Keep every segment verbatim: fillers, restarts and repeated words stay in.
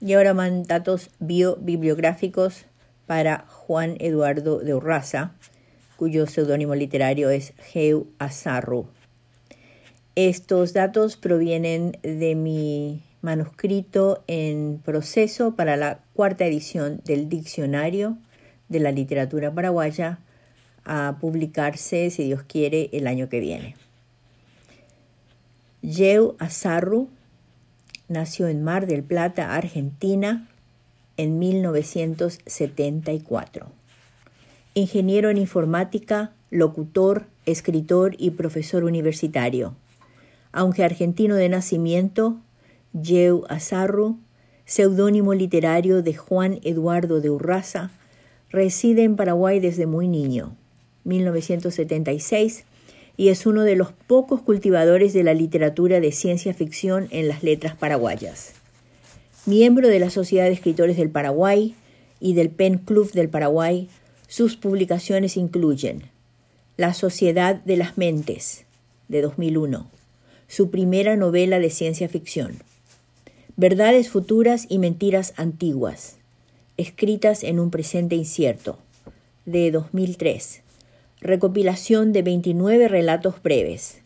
Y ahora van datos biobibliográficos para Juan Eduardo de Urraza, cuyo seudónimo literario es Jeu Azarru. Estos datos provienen de mi manuscrito en proceso para la cuarta edición del Diccionario de la Literatura Paraguaya, a publicarse, si Dios quiere, el año que viene. Jeu Azarru nació en Mar del Plata, Argentina, en mil novecientos setenta y cuatro. Ingeniero en informática, locutor, escritor y profesor universitario. Aunque argentino de nacimiento, Jeu Azarru, seudónimo literario de Juan Eduardo de Urraza, reside en Paraguay desde muy niño, mil novecientos setenta y seis, y es uno de los pocos cultivadores de la literatura de ciencia ficción en las letras paraguayas. Miembro de la Sociedad de Escritores del Paraguay y del Pen Club del Paraguay, sus publicaciones incluyen La Sociedad de las Mentes, de dos mil uno, su primera novela de ciencia ficción. Verdades futuras y mentiras antiguas, escritas en un presente incierto, de dos mil tres. Recopilación de veintinueve relatos breves.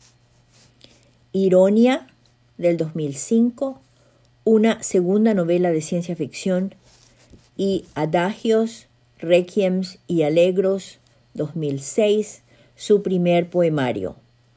Ironia, del dos mil cinco, una segunda novela de ciencia ficción. Y Adagios, Requiems y Alegros, dos mil seis, su primer poemario.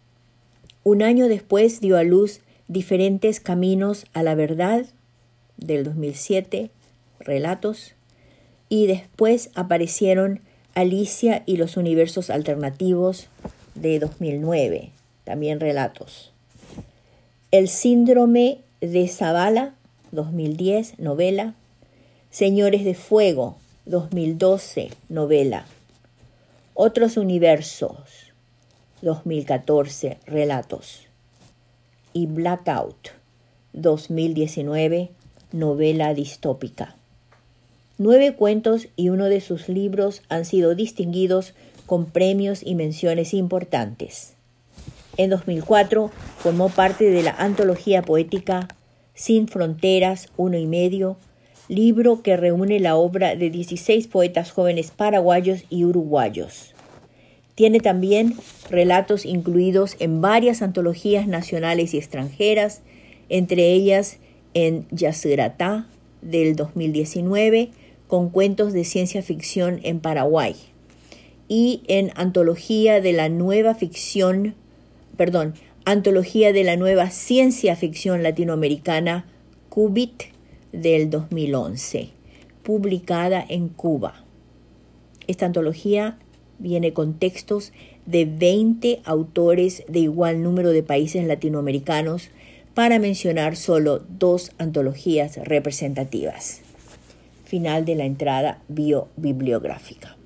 Un año después dio a luz Diferentes Caminos a la Verdad, del dos mil siete, relatos, y después aparecieron Alicia y los Universos Alternativos, de dos mil nueve, también relatos. El Síndrome de Zavala, dos mil diez, novela. Señores de Fuego, dos mil doce, novela. Otros Universos, dos mil catorce, relatos. Y Blackout, dos mil diecinueve, novela distópica. Nueve cuentos y uno de sus libros han sido distinguidos con premios y menciones importantes. En dos mil cuatro formó parte de la antología poética Sin Fronteras, uno y medio, libro que reúne la obra de dieciséis poetas jóvenes paraguayos y uruguayos. Tiene también relatos incluidos en varias antologías nacionales y extranjeras, entre ellas en Yacyretá, del dos mil diecinueve, con cuentos de ciencia ficción en Paraguay, y en Antología de la Nueva Ficción, perdón, Antología de la Nueva Ciencia Ficción Latinoamericana, Cubit, del dos mil once, publicada en Cuba. Esta antología viene con textos de veinte autores de igual número de países latinoamericanos, para mencionar solo dos antologías representativas. Final de la entrada biobibliográfica.